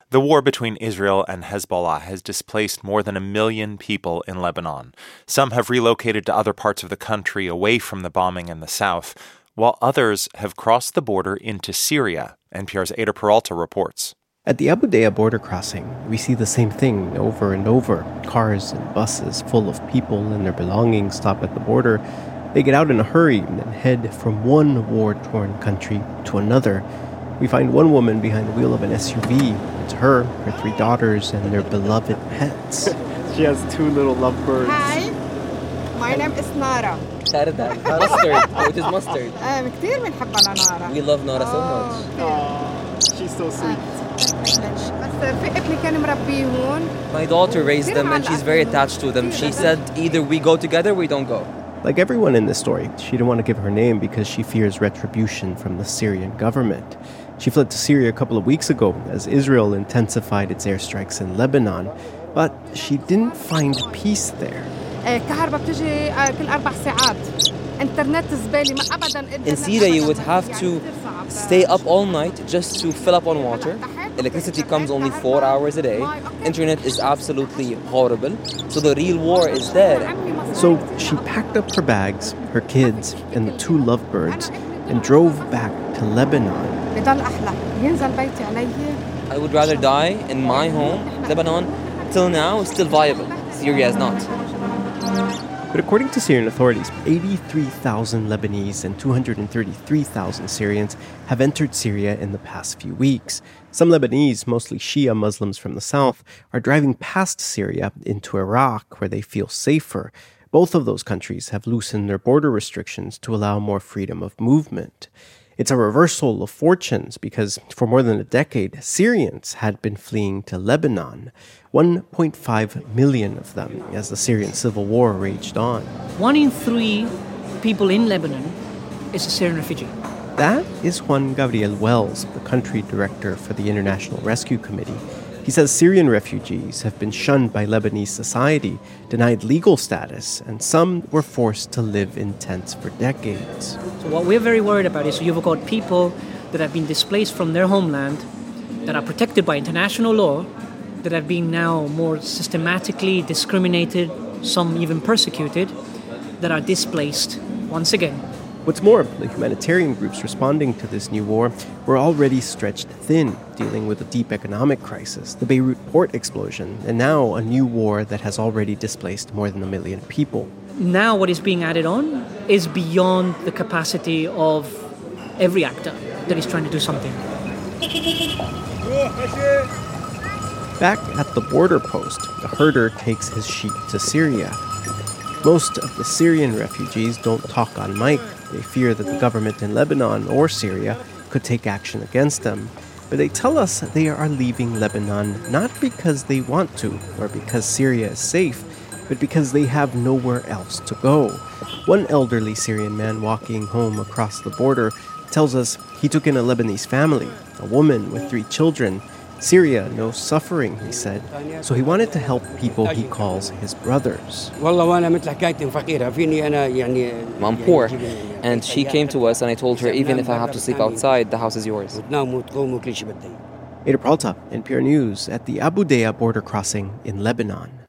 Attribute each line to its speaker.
Speaker 1: The war between Israel and Hezbollah has displaced more than 1 million people in Lebanon. Some have relocated to other parts of the country away from the bombing in the south, while others have crossed the border into Syria, NPR's Ada Peralta reports.
Speaker 2: At the Abu Deya border crossing, we see the same thing over and over. Cars and buses full of people and their belongings stop at the border. They get out in a hurry and head from one war-torn country to another. We find one woman behind the wheel of an SUV. It's her 3 daughters, and their beloved pets.
Speaker 3: She has 2 little lovebirds.
Speaker 4: Hi, my name is Nara.
Speaker 5: Mustard. What is mustard?
Speaker 4: كثير بنحبها لنارا.
Speaker 5: We love Nara so much.
Speaker 3: Aww, she's so sweet.
Speaker 4: بس في ابني كان مربيه هون.
Speaker 5: My daughter raised them and she's very attached to them. She said either we go together or we don't go.
Speaker 2: Like everyone in this story, she didn't want to give her name because she fears retribution from the Syrian government. She fled to Syria a couple of weeks ago as Israel intensified its airstrikes in Lebanon, but she didn't find peace there.
Speaker 4: الكهرباء بتجي كل 4 ساعات. إنترنت زبالة ما أبداً.
Speaker 5: In Syria, you would have to stay up all night just to fill up on water. Electricity comes only 4 hours a day. Internet is absolutely horrible. So the real war is there.
Speaker 2: So she packed up her bags, her kids, and the 2 lovebirds and drove back to Lebanon.
Speaker 5: I would rather die in my home. Lebanon, till now, is still viable. Syria is not.
Speaker 2: But according to Syrian authorities, 83,000 Lebanese and 233,000 Syrians have entered Syria in the past few weeks. Some Lebanese, mostly Shia Muslims from the south, are driving past Syria into Iraq, where they feel safer. Both of those countries have loosened their border restrictions to allow more freedom of movement. It's a reversal of fortunes because for more than a decade, Syrians had been fleeing to Lebanon, 1.5 million of them as the Syrian civil war raged on.
Speaker 6: 1 in 3 people in Lebanon is a Syrian refugee.
Speaker 2: That is Juan Gabriel Wells, the country director for the International Rescue Committee. He says Syrian refugees have been shunned by Lebanese society, denied legal status, and some were forced to live in tents for decades.
Speaker 6: So what we're very worried about is you've got people that have been displaced from their homeland, that are protected by international law, that have been now more systematically discriminated, some even persecuted, that are displaced once again.
Speaker 2: What's more, the humanitarian groups responding to this new war were already stretched thin, dealing with a deep economic crisis, the Beirut port explosion, and now a new war that has already displaced more than 1 million people.
Speaker 6: Now what is being added on is beyond the capacity of every actor that is trying to do something.
Speaker 2: Back at the border post, a herder takes his sheep to Syria. Most of the Syrian refugees don't talk on mic. They fear that the government in Lebanon or Syria could take action against them. But they tell us they are leaving Lebanon not because they want to or because Syria is safe, but because they have nowhere else to go. One elderly Syrian man walking home across the border tells us he took in a Lebanese family, a woman with 3 children. Syria knows suffering, he said, so he wanted to help people he calls his brothers.
Speaker 5: I'm poor, and she came to us and I told her, even if I have to sleep outside, the house is yours.
Speaker 2: Ada Peralta, NPR News, at the Abu Deya border crossing in Lebanon.